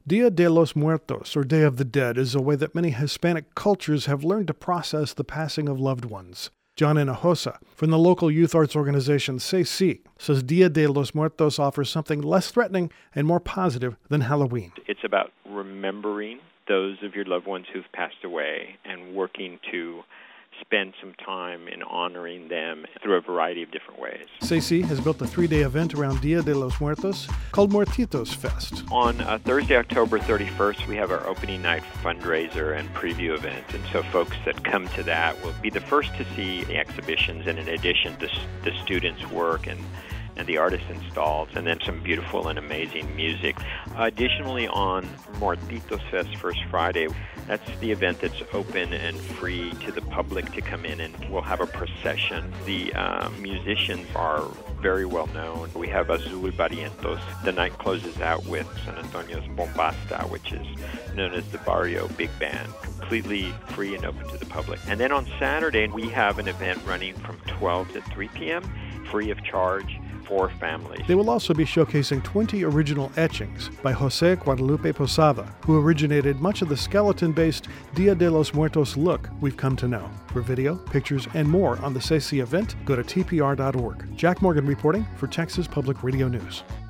Dia de los Muertos, or Day of the Dead, is a way that many Hispanic cultures have learned to process the passing of loved ones. John Hinojosa, from the local youth arts organization CECI, says Dia de los Muertos offers something less threatening and more positive than Halloween. It's about remembering those of your loved ones who've passed away and working to spend some time in honoring them through a variety of different ways. CECI has built a 3-day event around Dia de los Muertos called Muertitos Fest. On Thursday, October 31st, we have our opening night fundraiser and preview event. And so folks that come to that will be the first to see the exhibitions, and in addition, the students' work and the artists installed, and then some beautiful and amazing music. Additionally, on Muertitos Fest First Friday, that's the event that's open and free to the public to come in, and we'll have a procession. The musicians are very well known. We have Azul Barrientos. The night closes out with San Antonio's Bombasta, which is known as the Barrio Big Band, completely free and open to the public. And then on Saturday, we have an event running from 12 to 3 p.m., free of charge, for families. They will also be showcasing 20 original etchings by Jose Guadalupe Posada, who originated much of the skeleton-based Dia de los Muertos look we've come to know. For video, pictures, and more on the CECI event, go to tpr.org. Jack Morgan reporting for Texas Public Radio News.